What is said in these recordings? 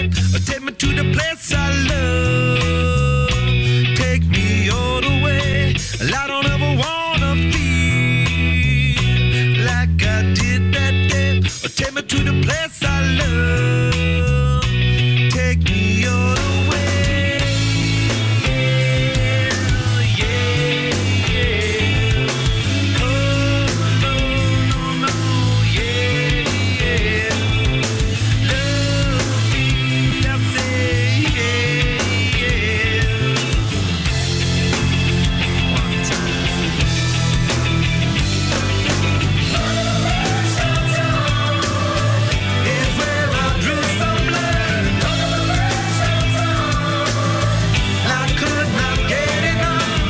Take me to the place I love. Take me all the way. I don't ever wanna feel like I did that day. Take me to the place I love. Take me all the way. Yeah, yeah. Oh, no, no, no, yeah, yeah. Love me, I say, yeah, yeah. One time. It's where I drew some blood. I could not get enough.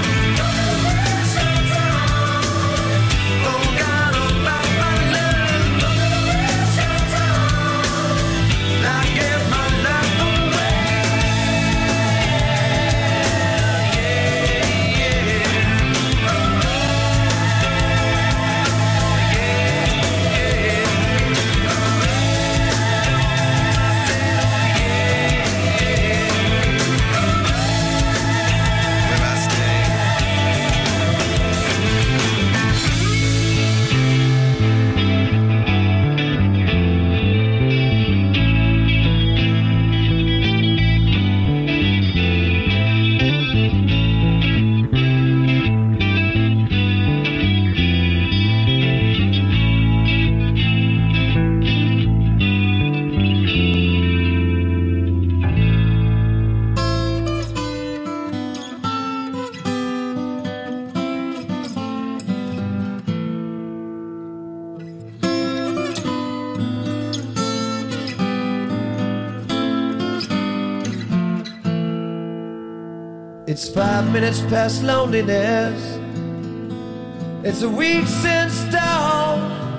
Forgot about my love. I gave my life away. Where I stay. It's 5 minutes past loneliness. It's a week since dawn.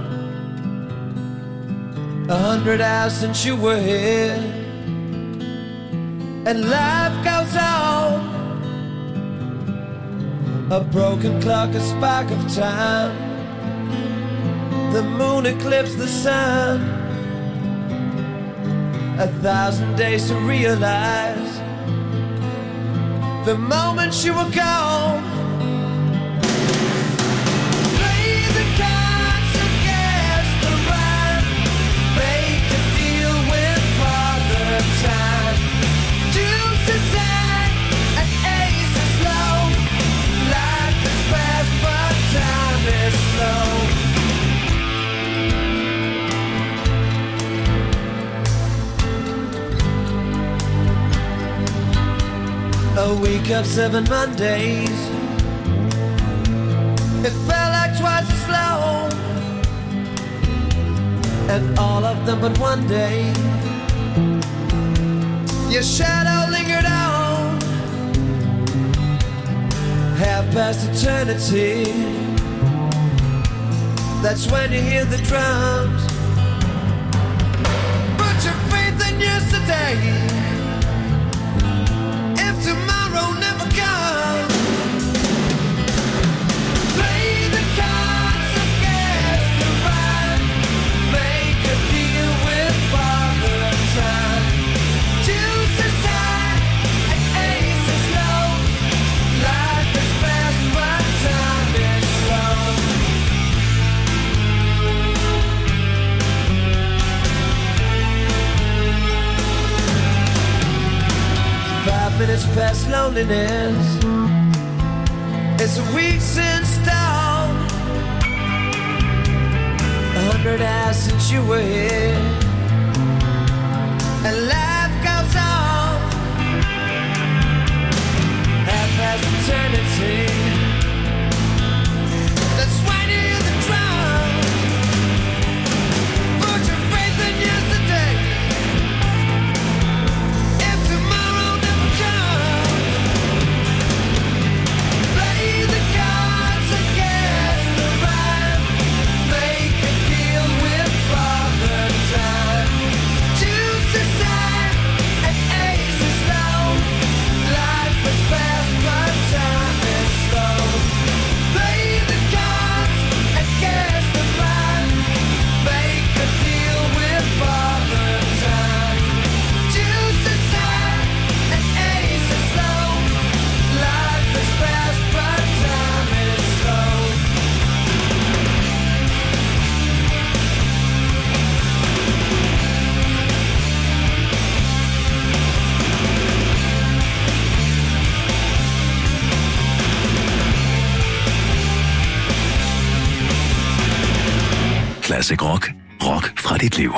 100 hours since you were here. And life goes on. A broken clock, a spark of time. The moon eclipsed the sun. 1,000 days to realize the moment you were gone. Play the cards against the rhyme. Make a deal with Father Time. Deuce is high and ace is low. Life is fast but time is slow. A week of 7 Mondays. It felt like twice as long. And all of them but one day. Your shadow lingered on. Half past eternity. That's when you hear the drums. Put your faith in yesterday. Tomorrow never comes. Play the cards against the rhyme. Make a deal with Father Time. Deuce is high and ace is low. Life is fast but time is slow. 5 minutes past loneliness. It's a week since dawn. 100 hours since you were here. And life goes on. Half past eternity. That's when you hear the drum. Put your faith in yesterday. If tomorrow never comes, play the cards against the rhyme. Make a deal with Father Time. Choose a side. Classic Rock. Rock fra dit liv.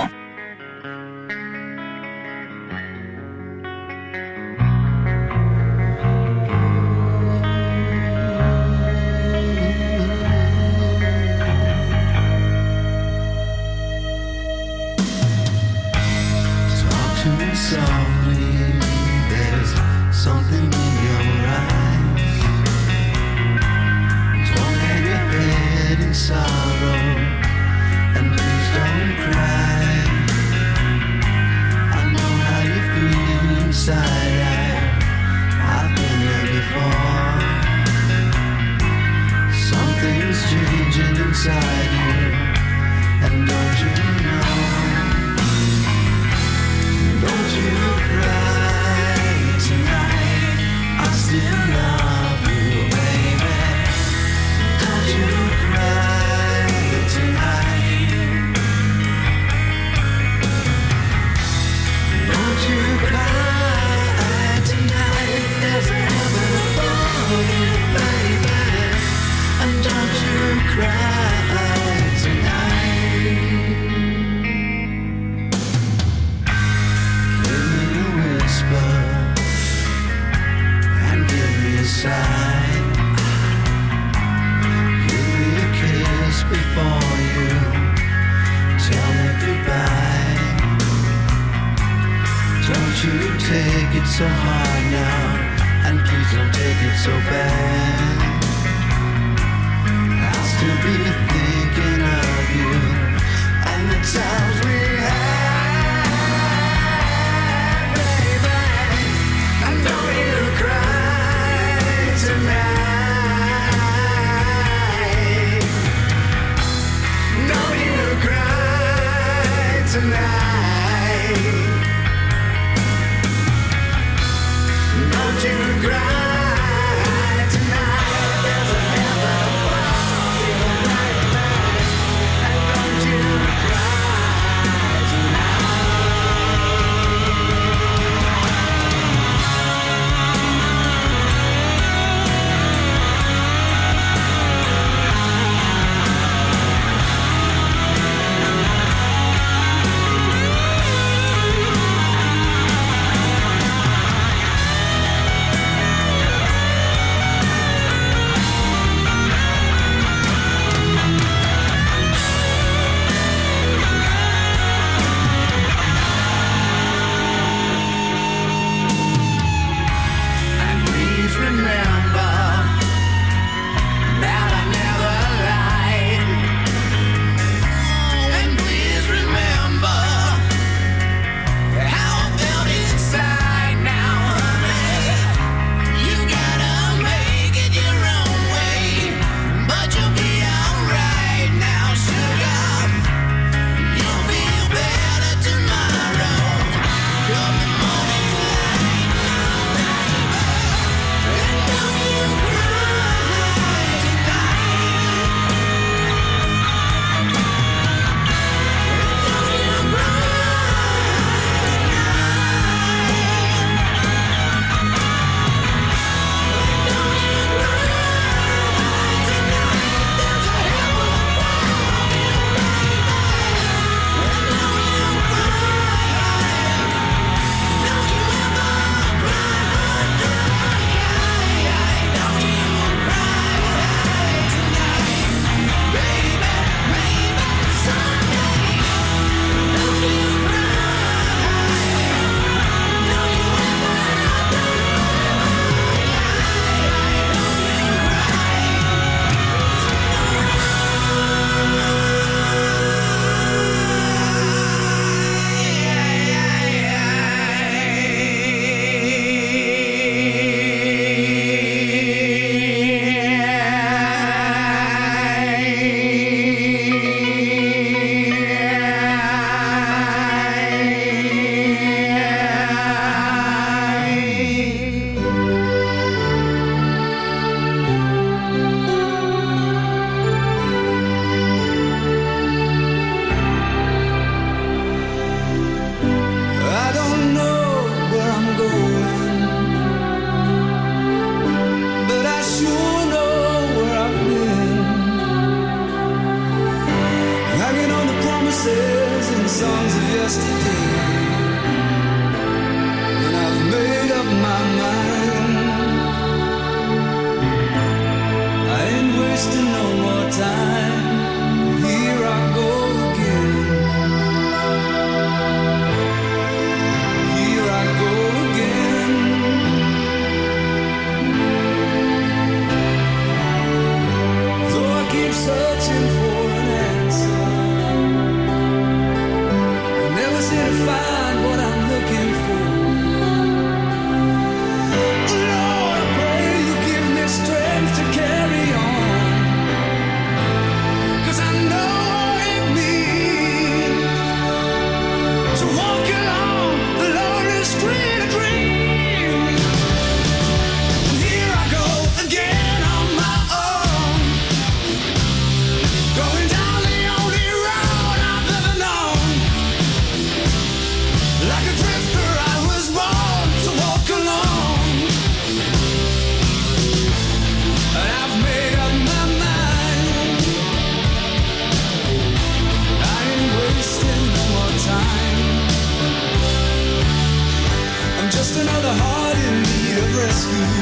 just another heart in need of rescue,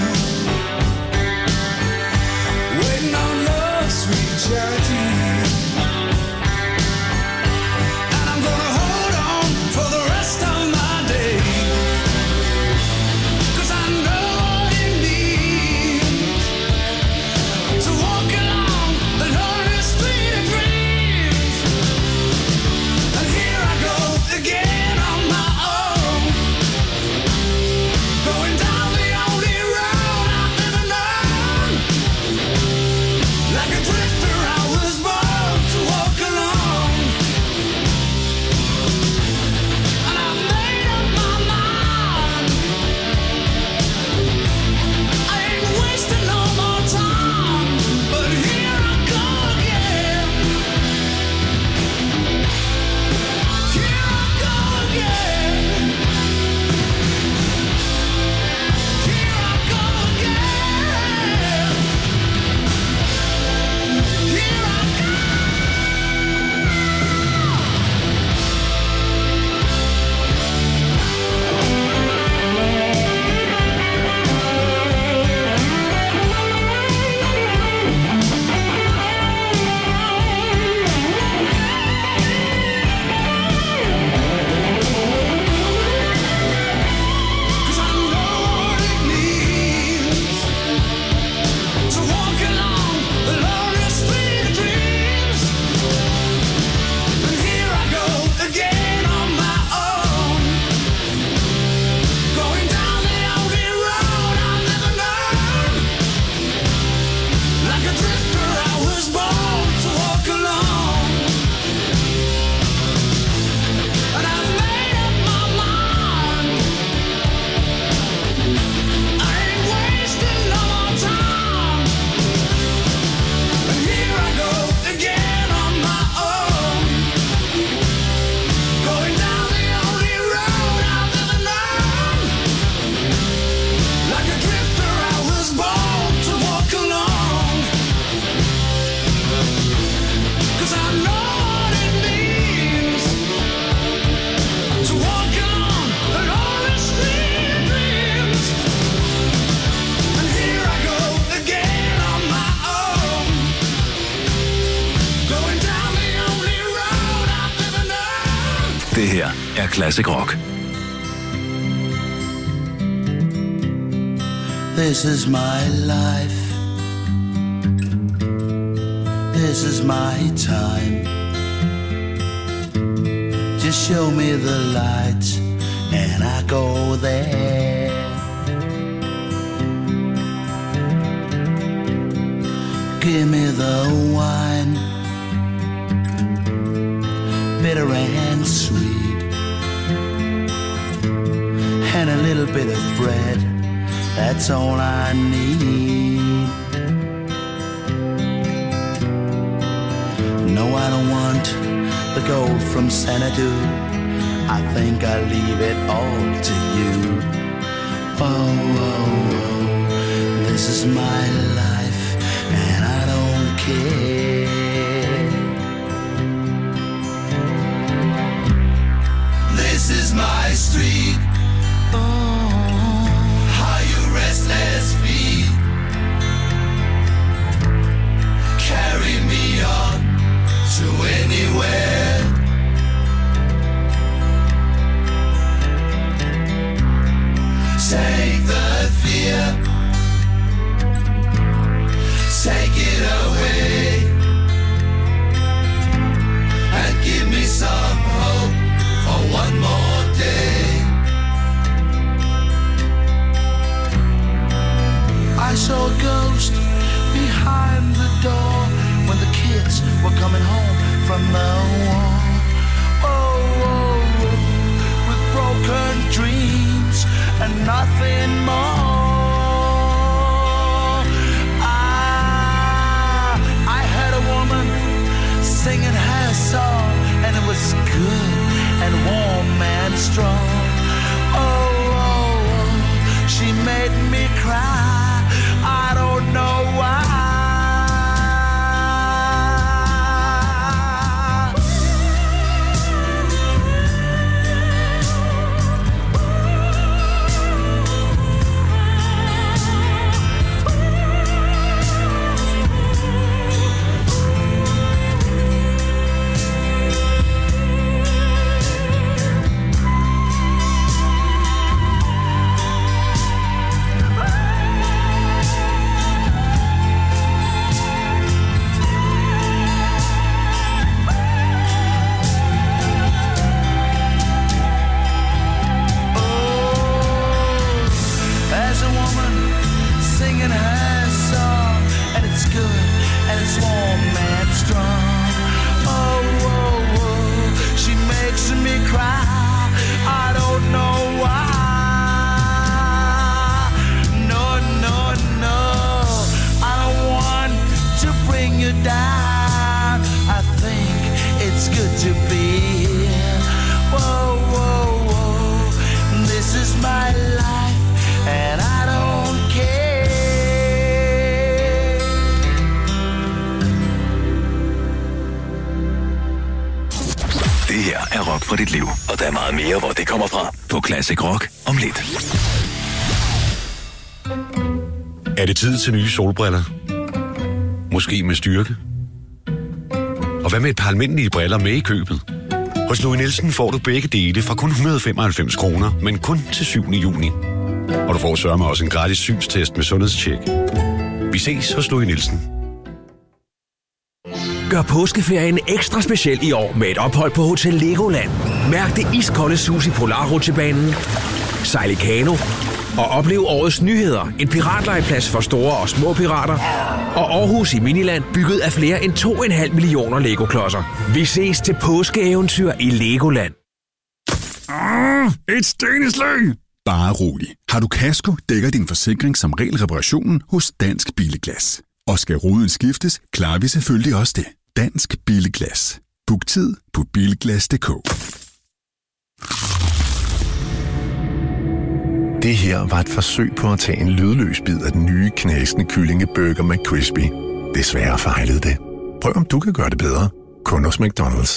waiting on love's sweet charity. And I'm gonna hold on for the rest of my days, 'cause I know what it means to walk along the lonely street of dreams. And here I go again on my own, going down the only road I've ever known. Like a drifter I was born to walk alone. And I've made up my mind, I ain't wasting no more time. But here I go again, here I go again, here I go again, here I go. Cause I know what it means to walk along the lonely street of dreams. And here I go again on my own, going down the only road I've ever known. Like a drifter I was born to walk alone. And I've made up my mind, I ain't wasting no more time. And here I go again on my own, going down the only road I've ever known. Like a drifter I was born to walk alone. 'Cause I know what it means to walk along the lonely street of dreams. And here I go again on my own, going down the only road I've ever known. Det her er Classic Rock. This is my life. This is my time. Just show me the light and I go there. Give me the wine, bitter and sweet, and a little bit of bread. That's all I need. No, I don't want the gold from Xanadu. I think I'll leave it all to you. Oh, oh, oh, this is my life and I don't care. This is my street. How you restless feet carry me on to anywhere. Take the fear, take it away, and give me some hope for one more day. I saw a ghost behind the door when the kids were coming home from the war. Oh, oh, oh, with broken dreams and nothing more. I heard a woman singing her song, and it was good and warm and strong. Oh, oh, oh, she made me cry. I don't know why. my life, and I don't care. Det her er Rock for dit liv, og der er meget mere, hvor det kommer fra på Classic Rock om lidt. Er det tid til nye solbriller? Måske med styrke? Og hvad med et par almindelige briller med i købet? Hos Louis Nielsen får du begge dele fra kun 195 kroner, men kun til 7. juni. Og du får sørme også en gratis synstest med sundhedstjek. Vi ses hos Louis Nielsen. Gør påskeferien ekstra speciel i år med et ophold på Hotel Legoland. Mærk det iskolde sus i Polarrutsjebanen, sejl i kano og oplev årets nyheder. En piratlegeplads for store og små pirater. Og Aarhus i Miniland bygget af flere end 2,5 millioner Lego-klodser. Vi ses til påskeeventyr i Legoland. Et steneslæng! Bare rolig. Har du kasko, dækker din forsikring som regel reparationen hos Dansk Billeglas. Og skal ruden skiftes, klarer vi selvfølgelig også det. Dansk Billeglas. Book tid på billeglas.dk. Det her var et forsøg på at tage en lydløs bid af den nye knasende kyllingeburger McCrispy. Desværre fejlede det. Prøv om du kan gøre det bedre. Kun hos McDonald's.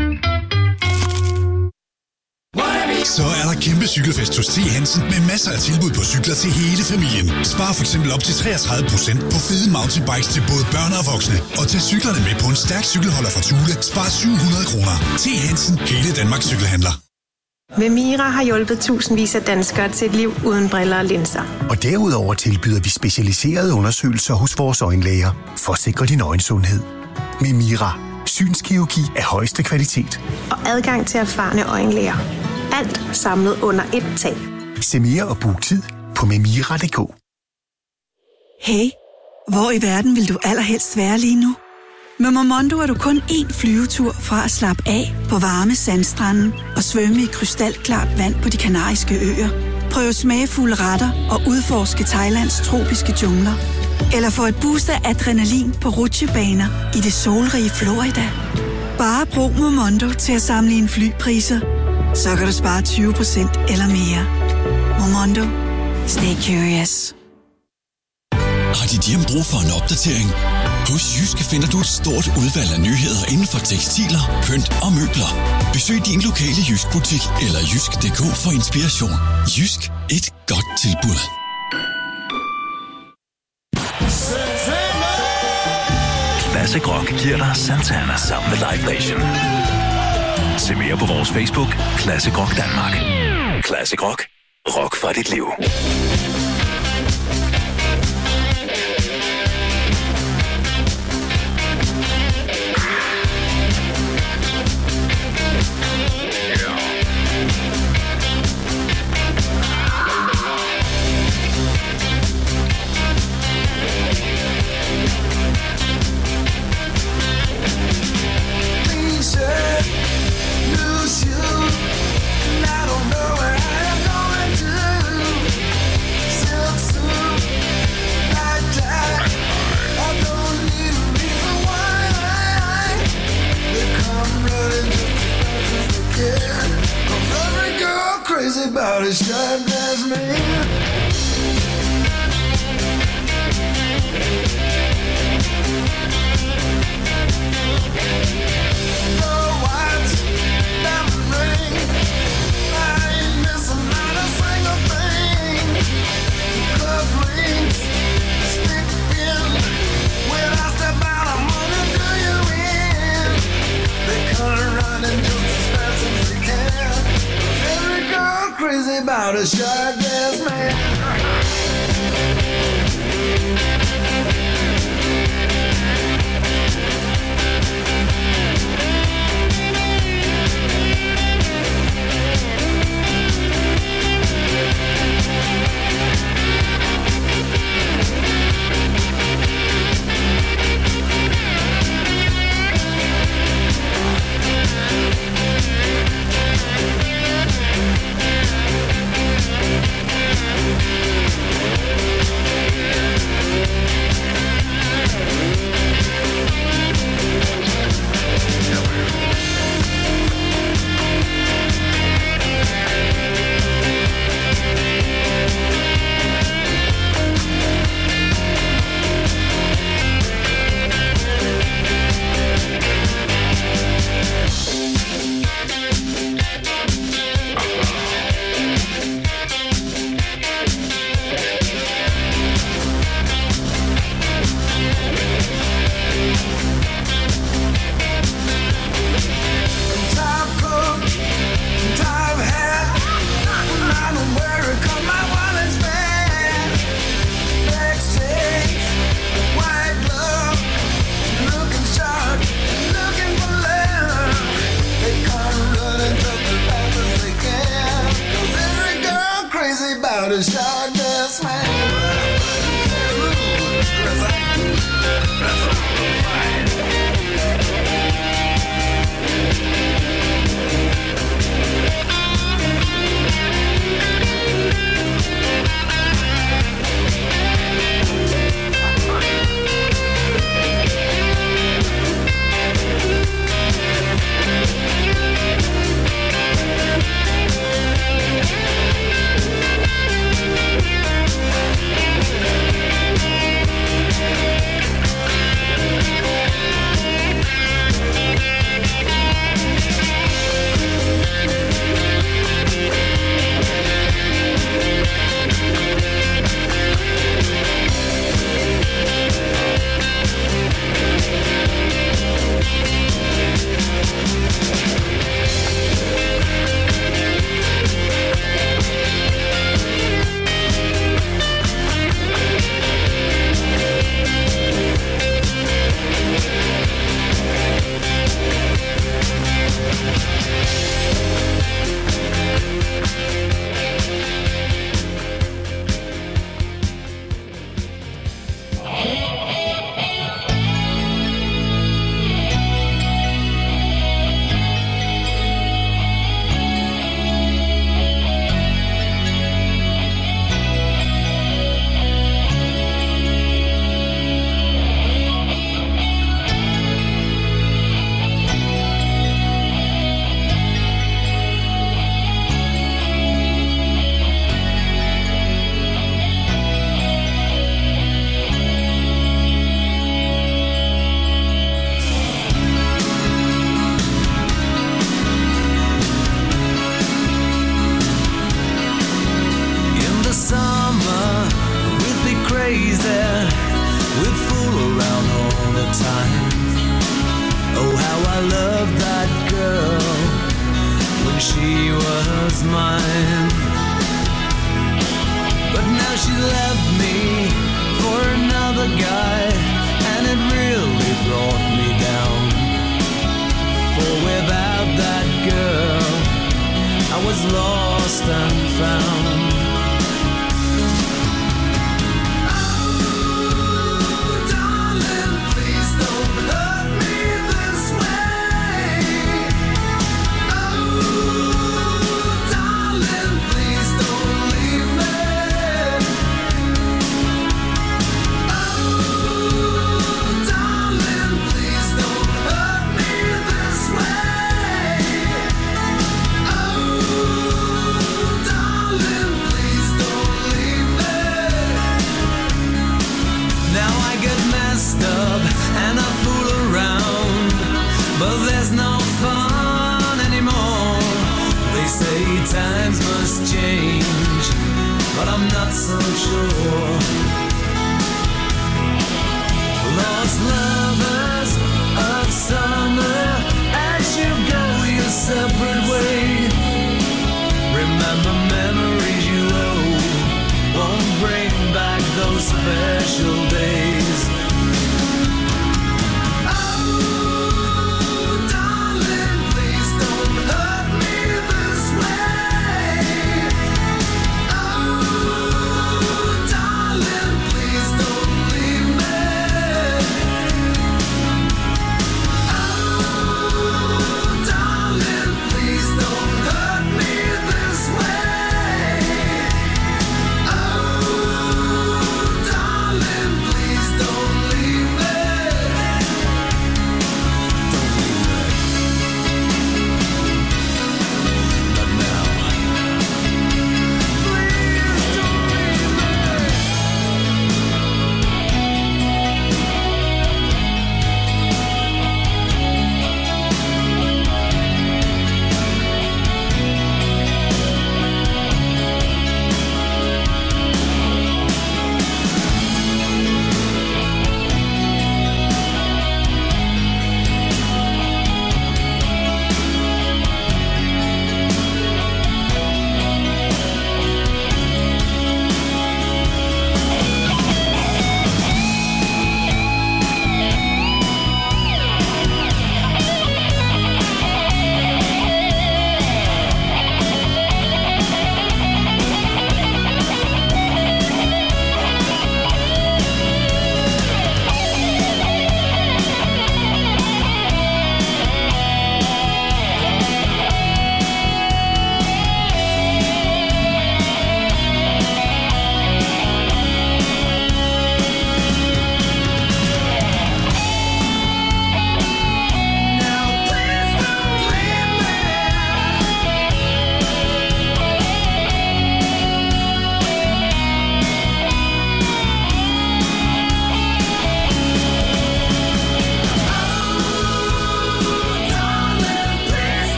Så er der kæmpe cykelfest hos T. Hansen med masser af tilbud på cykler til hele familien. Spar for eksempel op til 33% på fede mountainbikes til både børn og voksne. Og tag cyklerne med på en stærk cykelholder fra Thule. Spar 700 kroner. T. Hansen, hele Danmarks cykelhandler. Vemira har hjulpet tusindvis af danskere til et liv uden briller og linser. Og derudover tilbyder vi specialiserede undersøgelser hos vores øjenlæger for at sikre din øjensundhed. Vemira. Synskirurgi af højeste kvalitet. Og adgang til erfarne øjenlæger. Alt samlet under ét tag. Se mere og book tid på memira.dk. Hey, hvor i verden vil du allerhelst være lige nu? Med Momondo er du kun én flyvetur fra at slappe af på varme sandstrande og svømme i krystalklart vand på De Kanariske Øer. Prøv smagfulde retter og udforske Thailands tropiske jungler. Eller få et boost af adrenalin på rutsjebaner i det solrige Florida. Bare brug Momondo til at sammenligne flypriser. Så kan du spare 20% eller mere. Momondo. Stay curious. Har dit hjem brug for en opdatering? Hos Jysk finder du et stort udvalg af nyheder inden for tekstiler, pynt og møbler. Besøg din lokale Jysk-butik eller jysk.dk for inspiration. Jysk. Et godt tilbud. Classic Rock giver dig Santana sammen med Live Nation. Se mere på vores Facebook, Classic Rock Danmark. Classic Rock. Rock for dit liv. About as sharp as me. The white diamond ring, I ain't missing not a single thing. Cuff links stick in. When I step out, I'm gonna do you in. They come running just as fast as they can. Every girl crazy about a sharp-ass man. out a shotgun's man.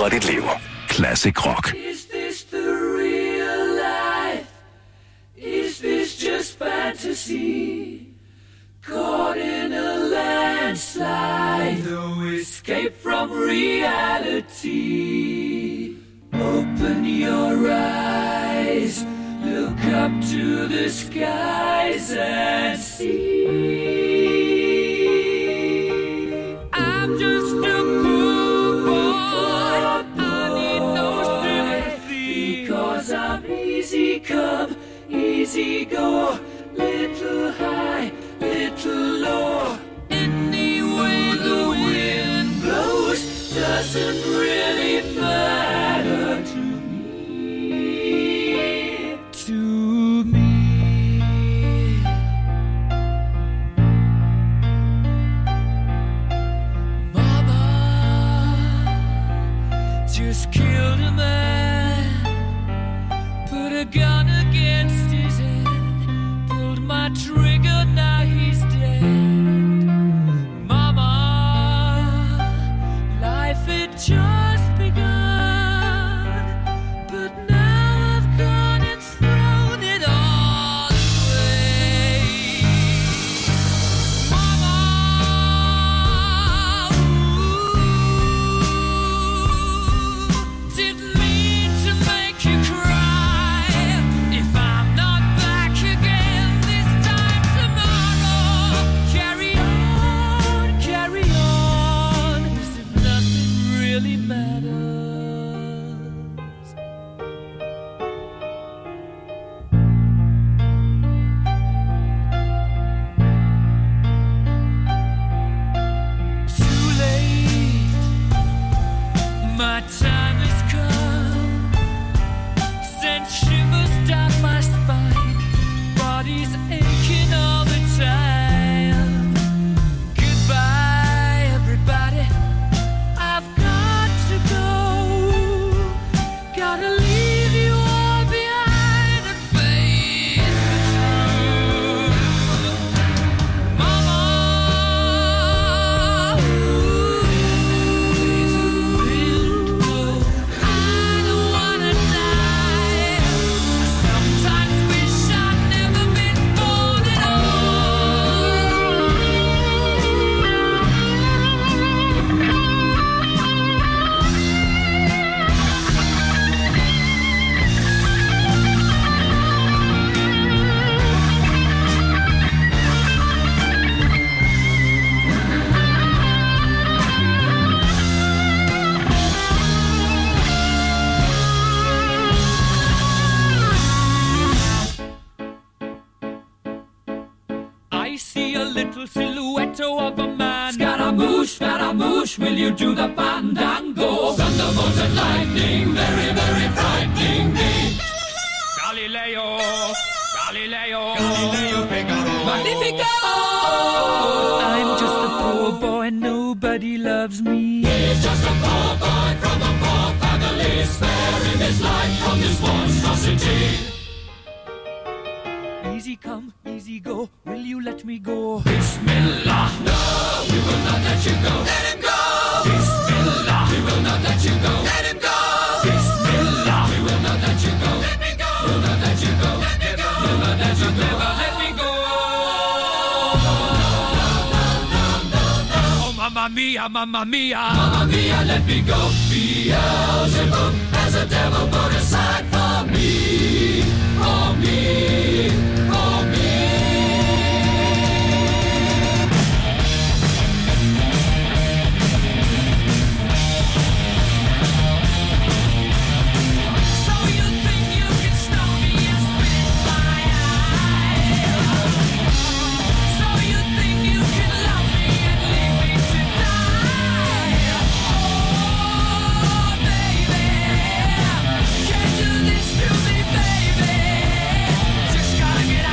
fra dit liv. Classic Rock. Is this the real life? Is this just fantasy? Caught in a landslide, no escape from reality. Open your eyes, look up to the skies and see. I'm just a poor boy, I need no sympathy, because I'm easy come, easy go, little high, little low. Any way the wind blows doesn't really matter to me. To me. Mama just killed a man, put a gun against his head, pulled my trigger, now he's dead. Mama, life had just begun, but now I've gone and thrown it all away. Mama, didn't mean to make you cry. If I'm not back again this time tomorrow, carry on, as if nothing really matters. Too late, my time has come. Sent shivers down my spine, body's aching all the time. Goodbye, everybody, I've got to go. Gotta leave you all behind and face the truth. Mama, I don't wanna die. Sometimes wish I'd never been born at I see a little silhouette of a man. Scaramouche, will you do the fandango? Thunderbolt and lightning, very, very frightening me. Galileo, Figaro. Magnifico! I'm just a poor boy, nobody loves me. He's just a poor boy from a poor family, sparing his life from this monstrosity. Easy come, easy go, will you let me go? Bismillah, no, we will not let you go. Let him go! Bismillah, we will not let you go. Let him go! Bismillah, we will not let you go. Let me go! We'll not let you go. Let me go! We'll not let you go. Never let me go. Oh, mamma mia, mamma mia. Mamma mia, let me go. Beelzebub has a devil put aside for me. For me. For me. So you think you can stop me and spit my eye? So you think you can love me and leave me to die? Oh, baby, can't do this to me, baby. Just gotta get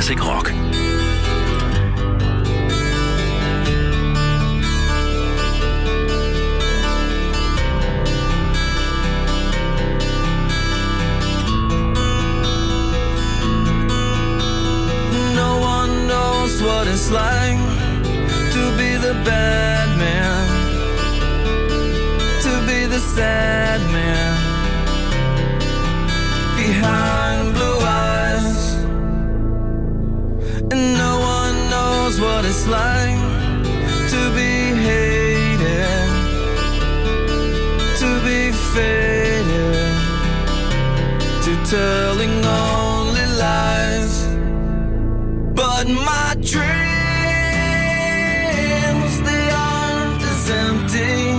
Classic Rock. No one knows what it's like to be the bad man, to be the sad man behind blue eyes. And no one knows what it's like to be hated, to be faded, to telling only lies. But my dreams, they aren't as empty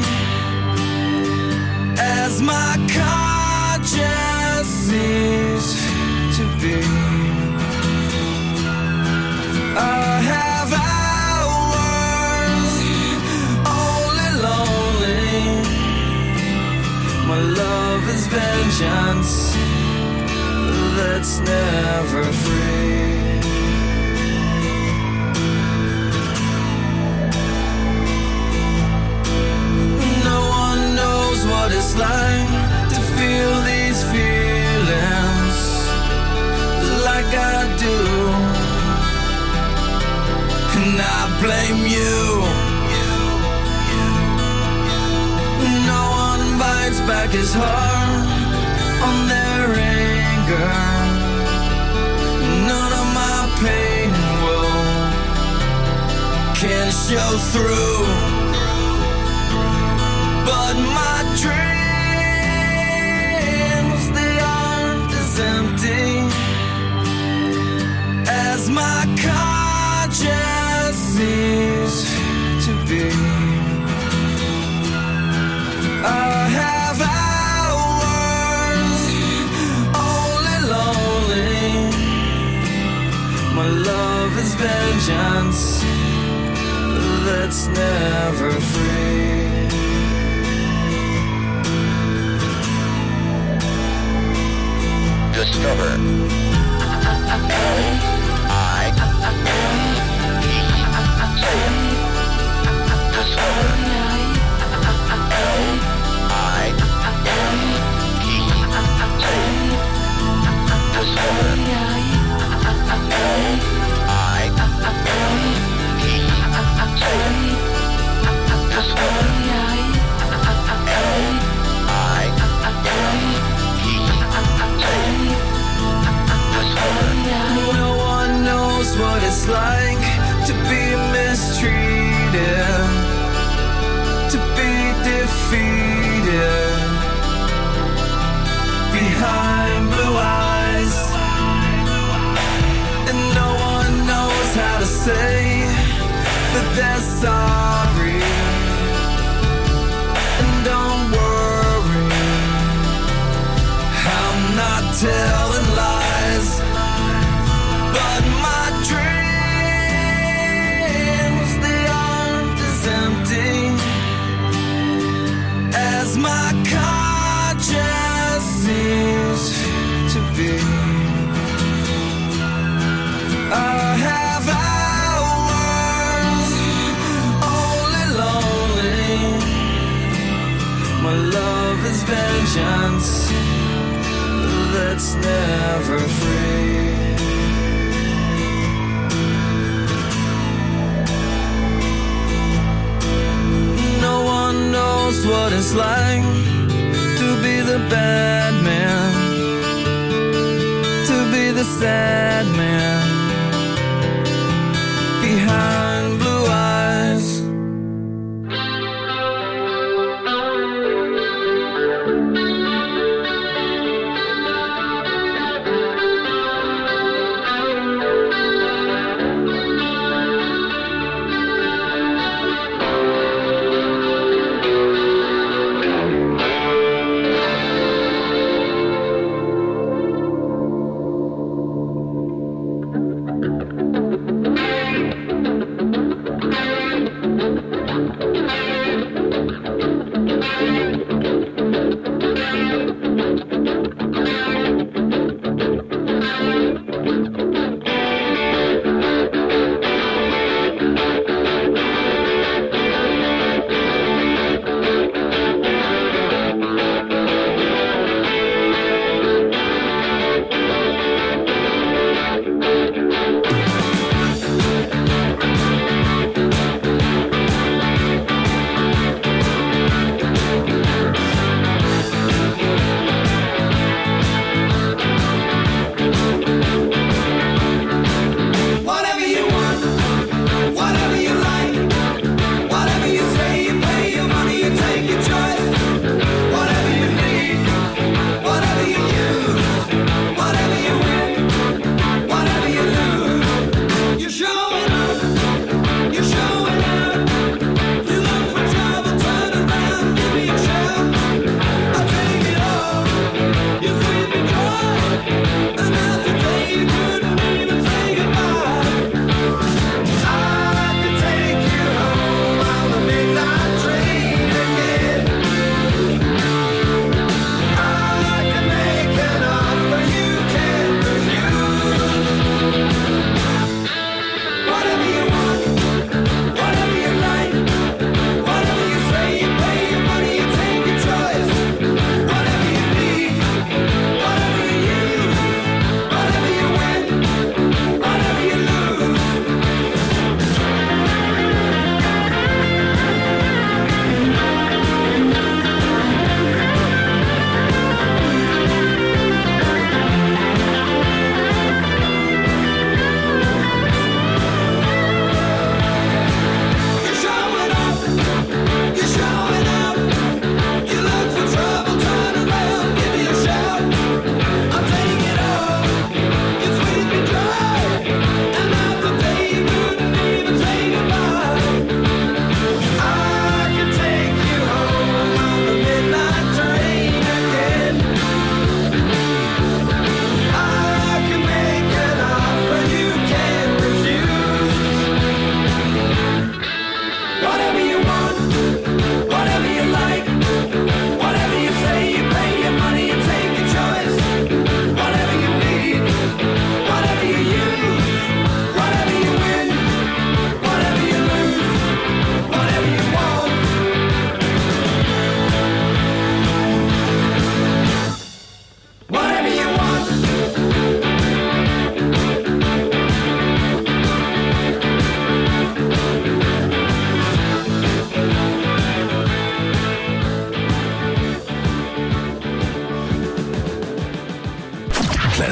as my conscience seems to be. I have hours only lonely. My love is vengeance that's never free. What it's like to feel these feelings like I do, and I blame you. No one bites back his heart on their anger. None of my pain can show through. But my dreams, they aren't as empty as my conscience seems to be. I have hours only lonely. My love is vengeance that's never free. Discover what it's like to be mistreated, to be defeated behind blue eyes. And no one knows how to say that they're sorry. And don't worry, I'm not telling lies. But my dreams, they aren't as empty as my conscience seems to be. I have hours only lonely. My love is vengeance that's never free. Knows what it's like to be the bad man, to be the sad man behind blue eyes.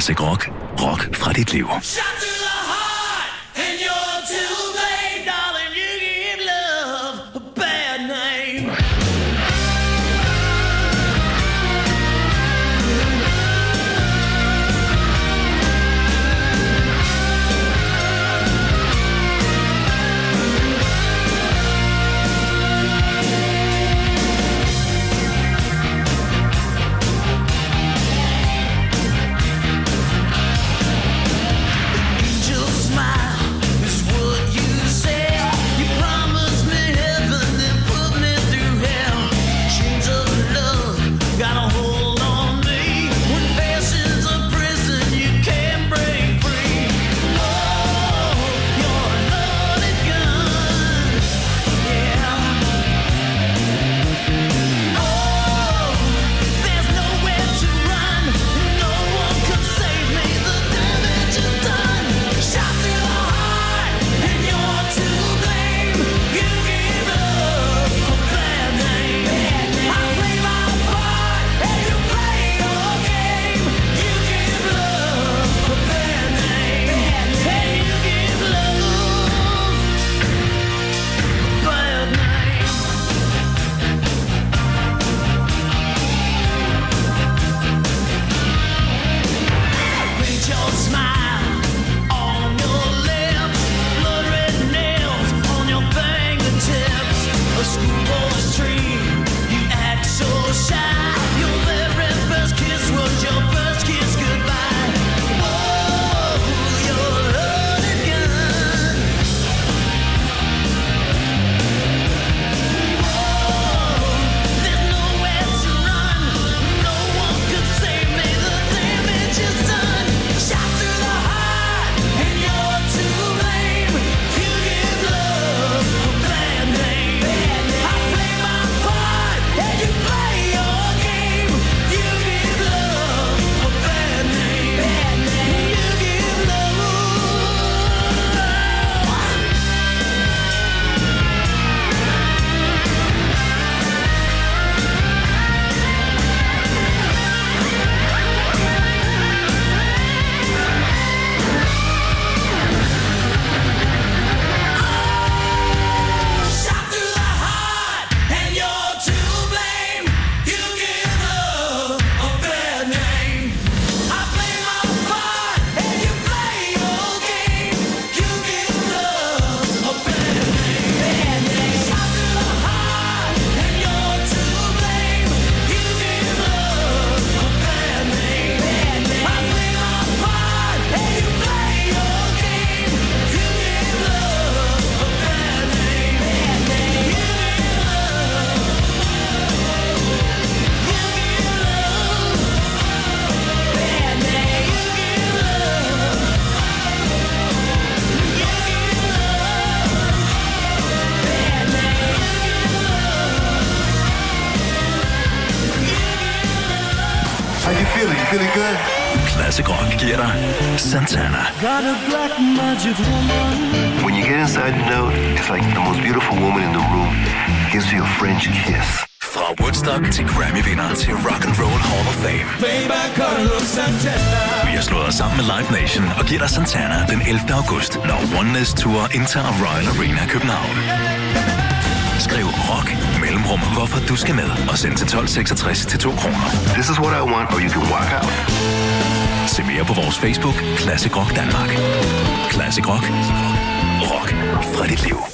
Classic Rock. Rock fra dit liv. Feeling good? Classic Rock giver dig Santana. Got a black magic woman. When you get inside the note, it's like the most beautiful woman in the room gives you a French kiss. Fra Woodstock til Grammy-vinder til Rock and Roll Hall of Fame. Vi har slået os sammen med Live Nation og giver dig Santana den 11. august, når Oneness Tour indtager Royal Arena København. Skriv rock mellemrum, hvorfor du skal med, og send til 1266 til 2 kroner. This is what I want, or you can walk out. Se mere på vores Facebook, Classic Rock Danmark. Classic Rock. Rock fra dit liv.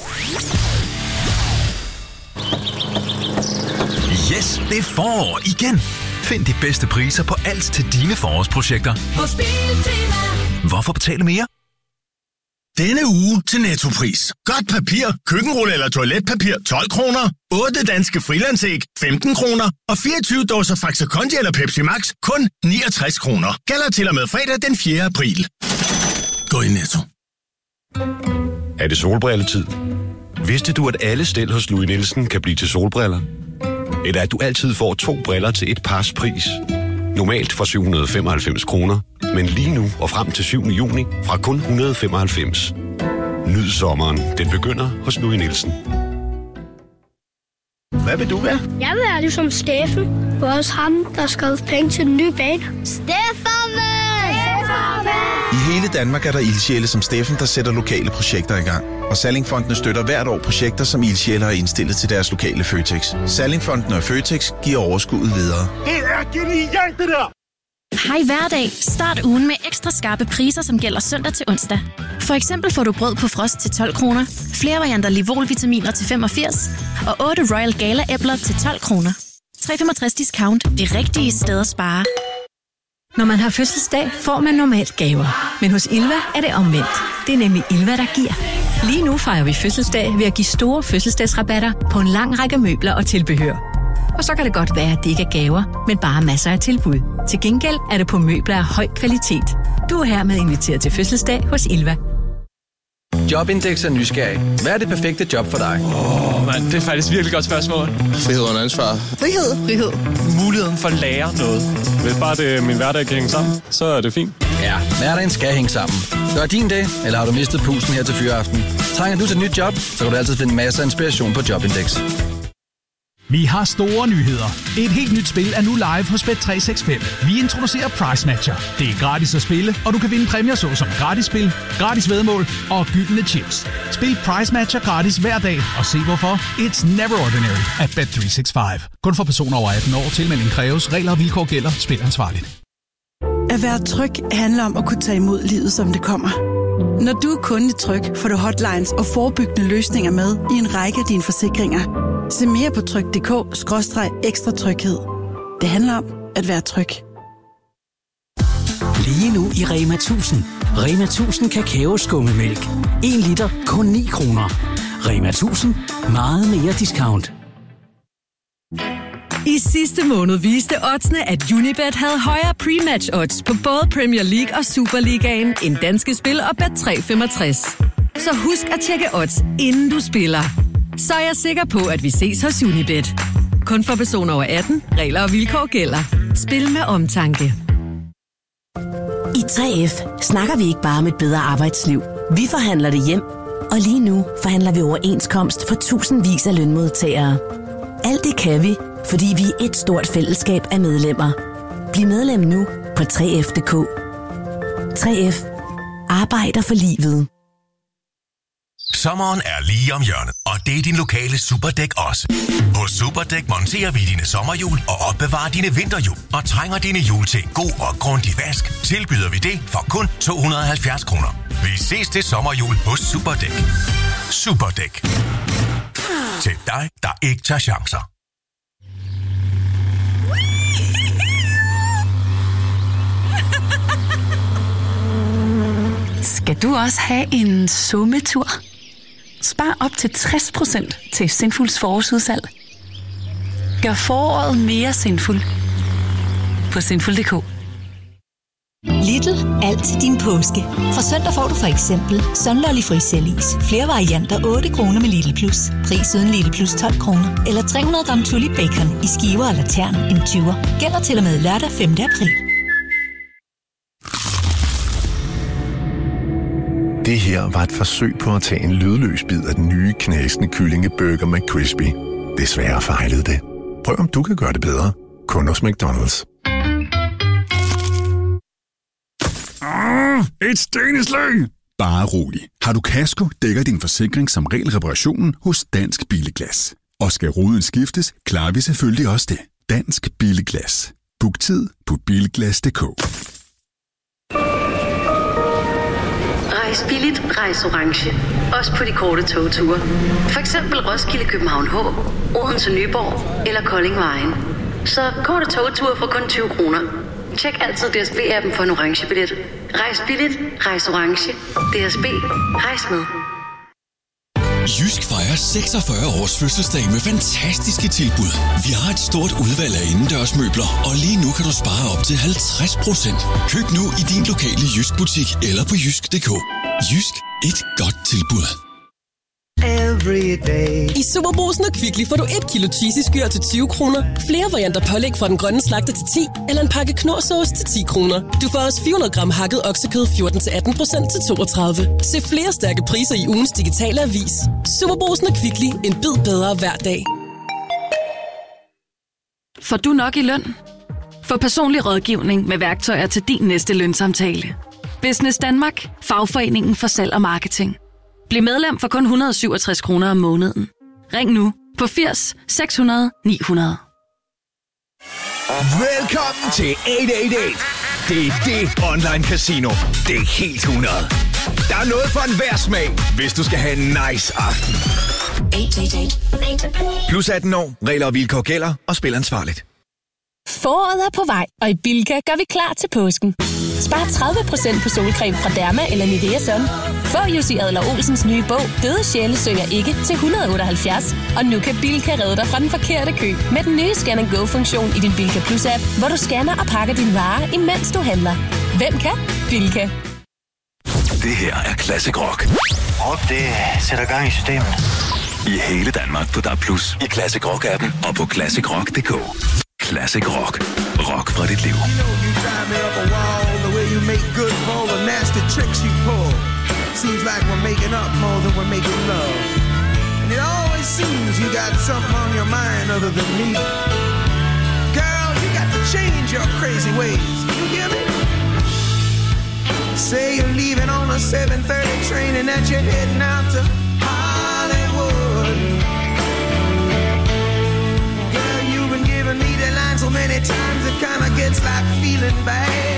Yes, det er forår igen. Find de bedste priser på alt til dine forårsprojekter. Hos Biltema. Hvorfor betale mere? Denne uge til Nettopris. Godt papir, køkkenrulle eller toiletpapir 12 kroner. 8 danske frilandsæg 15 kroner. Og 24 dåser Faxe Kondi eller Pepsi Max kun 69 kroner. Gælder til og med fredag den 4. april. Gå i Netto. Er det solbrilletid? Vidste du, at alle stel hos Louis Nielsen kan blive til solbriller? Eller at du altid får 2 briller til et pars pris? Normalt for 795 kroner, men lige nu og frem til 7. juni fra kun 195. Nyd sommeren. Den begynder hos Louis Nielsen. Hvad vil du være? Jeg vil være ligesom Steffen. Det var også ham, der skrev penge til den nye bane. Steffen! hele Danmark er der ildsjæle som Steffen, der sætter lokale projekter i gang. Og Sallingfondene støtter hvert år projekter, som ildsjæle har indstillet til deres lokale Føtex. Sallingfondene og Føtex giver overskuddet videre. Det er genialt, det der! Hej hverdag. Start ugen med ekstra skarpe priser, som gælder søndag til onsdag. For eksempel får du brød på frost til 12 kroner, flere varianter Livol-vitaminer til 85 og 8 Royal Gala-æbler til 12 kroner. 365 discount. Det rigtige sted at spare. Når man har fødselsdag, får man normalt gaver. Men hos Ilva er det omvendt. Det er nemlig Ilva, der giver. Lige nu fejrer vi fødselsdag ved at give store fødselsdagsrabatter på en lang række møbler og tilbehør. Og så kan det godt være, at det ikke er gaver, men bare masser af tilbud. Til gengæld er det på møbler af høj kvalitet. Du er hermed inviteret til fødselsdag hos Ilva. Jobindex er nysgerrig. Hvad er det perfekte job for dig? Mand, det er faktisk virkelig godt spørgsmål. Frihed under ansvar. Frihed. Muligheden for at lære noget. Hvis bare det min hverdag kan hænge sammen, så er det fint. Ja, hverdagen skal hænge sammen. Gør din det, eller har du mistet pusten her til fyreaften? Trænger du til et nyt job, så kan du altid finde masser af inspiration på Jobindex. Vi har store nyheder. Et helt nyt spil er nu live hos Bet365. Vi introducerer Price Matcher. Det er gratis at spille, og du kan vinde præmier såsom gratis spil, gratis væddemål og gyldne chips. Spil Price Matcher gratis hver dag, og se hvorfor. It's never ordinary at Bet365. Kun for personer over 18 år. Tilmelding kræves. Regler og vilkår gælder. Spil ansvarligt. At være tryg handler om at kunne tage imod livet, som det kommer. Når du er kunde i Tryg, får du hotlines og forebyggende løsninger med i en række af dine forsikringer. Se mere på tryg.dk/ekstra tryghed. Det handler om at være tryg. Lige nu i Rema 1000. Rema 1000 kakaoskummemælk. 1 liter kun 9 kroner. Rema 1000. Meget mere discount. I sidste måned viste oddsene, at Unibet havde højere pre-match odds på både Premier League og Superligaen end Danske Spil og Bet365. Så husk at tjekke odds, inden du spiller. Så er jeg sikker på, at vi ses hos Unibet. Kun for personer over 18. Regler og vilkår gælder. Spil med omtanke. I 3F snakker vi ikke bare om et bedre arbejdsliv. Vi forhandler det hjem. Og lige nu forhandler vi overenskomst for tusindvis af lønmodtagere. Alt det kan vi, fordi vi er et stort fællesskab af medlemmer. Bliv medlem nu på 3F.dk. 3F. Arbejder for livet. Sommeren er lige om hjørnet, og det er din lokale Superdæk også. Hos Superdæk monterer vi dine sommerhjul og opbevarer dine vinterhjul. Og trænger dine hjul til en god og grundig vask, tilbyder vi det for kun 270 kroner. Vi ses til sommerhjul hos Superdæk. Superdæk. Til dig, der ikke tager chancer. Skal du også have en summetur? Spar op til 60% til Sinfuls forårsudsalg. Gør foråret mere sinful på sinful.dk. Lidl. Alt til din påske. Fra søndag får du for eksempel Sunlolly frisellis. Flere varianter 8 kroner med Lidl Plus. Pris uden Lidl Plus 12 kroner. Eller 300 gram Tulip Bacon i skiver eller tern en 20'er. Gælder til og med lørdag 5. april. Det her var et forsøg på at tage en lydløs bid af den nye knasende kyllingeburger McCrispy. Desværre fejlede det. Prøv om du kan gøre det bedre. Kun hos McDonald's. Et stenslag! Bare rolig. Har du kasko, dækker din forsikring som regel reparationen hos Dansk Billeglas. Og skal ruden skiftes, klarer vi selvfølgelig også det. Dansk Billeglas. Book tid på bilglas.dk. Rejs billigt, rejs orange. Også på de korte togture. For eksempel Roskilde, København H, Odense, Nyborg eller Kolding Vejen. Så korte togture for kun 20 kroner. Tjek altid DSB-appen for en orange billet. Rejs billigt, rejs orange. DSB, rejs med. Jysk fejrer 46 års fødselsdag med fantastiske tilbud. Vi har et stort udvalg af indendørsmøbler, og lige nu kan du spare op til 50%. Køb nu i din lokale Jysk butik eller på jysk.dk. Jysk. Et godt tilbud. I Superbrugsen og Kvickly får du 1 kilo cheesy skyr til 20 kroner, flere varianter pålæg fra den grønne slagter til 10, eller en pakke knorrsauce til 10 kroner. Du får også 400 gram hakket oksekød 14-18% til 32. Se flere stærke priser i ugens digitale avis. Superbrugsen og Kvickly. En bid bedre hver dag. Får du nok i løn? Få personlig rådgivning med værktøjer til din næste lønsamtale. Business Danmark. Fagforeningen for salg og marketing. Bliv medlem for kun 167 kroner om måneden. Ring nu på 80 600 900. Velkommen til 888. Det er det online casino. Det er helt 100. Der er noget for enhver smag, hvis du skal have en nice aften. 888. Plus 18 år. Regler og vilkår gælder, og spil ansvarligt. Foråret er på vej, og i Bilka gør vi klar til påsken. Spar 30% på solcreme fra Derma eller Nivea Sun. Få Jussi Adler-Olsens nye bog, Døde sjæle synger ikke, til 178. Og nu kan Bilka redde dig fra den forkerte kø med den nye Scan & Go-funktion i din Bilka Plus-app, hvor du scanner og pakker dine varer, imens du handler. Hvem kan? Bilka. Det her er Classic Rock. Og det sætter gang i systemet. I hele Danmark på DAB+, i Classic Rock-appen og på classicrock.dk. Classic Rock. Rock fra dit liv. The way you make good for all the nasty tricks you pull. Seems like we're making up more than we're making love. And it always seems you got something on your mind other than me. Girl, you got to change your crazy ways. You hear me? Say you're leaving on a 7:30 train and that you're heading out to Hollywood. Girl, you've been giving me the line so many times it kinda gets like feeling bad.